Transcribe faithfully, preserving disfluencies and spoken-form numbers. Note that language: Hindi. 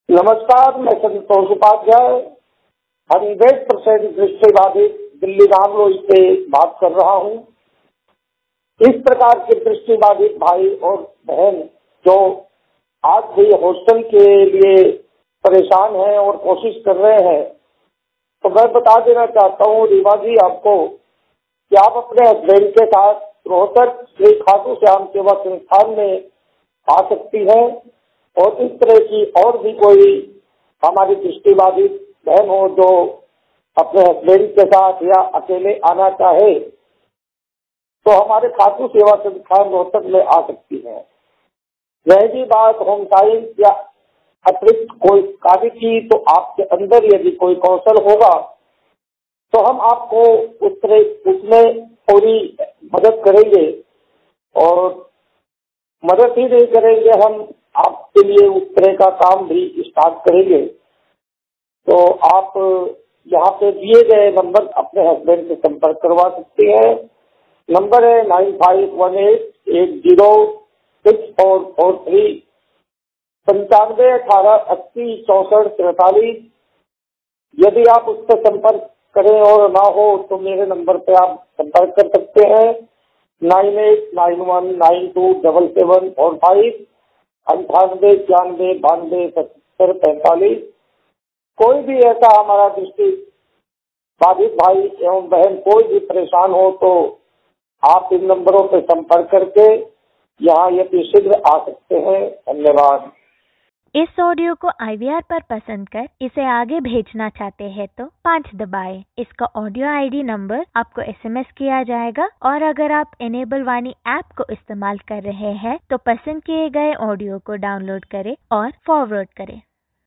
नमस्कार, मैं संतोष उपाध्याय हंड्रेड परसेंट दृष्टिबाधित दिल्ली रामलोई से बात कर रहा हूँ। इस प्रकार के दृष्टिबाधित भाई और बहन जो आज भी हॉस्टल के लिए परेशान हैं और कोशिश कर रहे हैं, तो मैं बता देना चाहता हूँ रीवा जी आपको कि आप अपने हस्बैंड के साथ रोहतक श्री खाटू श्याम सेवा संस्थान में आ सकती हैं। और इस तरह की और भी कोई हमारी दृष्टिबाधित बहन हो जो अपने हस्बैंड के साथ या अकेले आना चाहे, तो हमारे खाटू सेवा संस्थान रोहतक में आ सकती है। रही बात होम साइंस या अतिरिक्त कोई कार्य की, तो आपके अंदर यदि कोई कौशल होगा तो हम आपको उस तरह उसमें पूरी मदद करेंगे। और मदद ही नहीं करेंगे, हम आपके लिए उस तरह का काम भी स्टार्ट करेंगे। तो आप यहाँ पे दिए गए नंबर अपने हस्बैंड से संपर्क करवा सकते हैं। नंबर है nine five one eight eight zero six four four three पंचानवे अठारह अस्सी चौसठ तैतालीस। यदि आप उस पर संपर्क करें और ना हो तो मेरे नंबर पे आप संपर्क कर सकते हैं nine eight nine one nine two double seven four five अंठानवे छियानवे बानवे सत्तर पैंतालीस। कोई भी ऐसा हमारा दृष्टि बाधित भाई एवं बहन कोई भी परेशान हो तो आप इन नंबरों पर संपर्क करके यहाँ यदि शीघ्र आ सकते हैं। धन्यवाद। इस ऑडियो को आई वी आर पर पसंद कर इसे आगे भेजना चाहते हैं तो पाँच दबाएं। इसका ऑडियो आई डी नंबर आपको एस एम एस किया जाएगा। और अगर आप इनेबल वाणी ऐप को इस्तेमाल कर रहे हैं तो पसंद किए गए ऑडियो को डाउनलोड करें और फॉरवर्ड करें।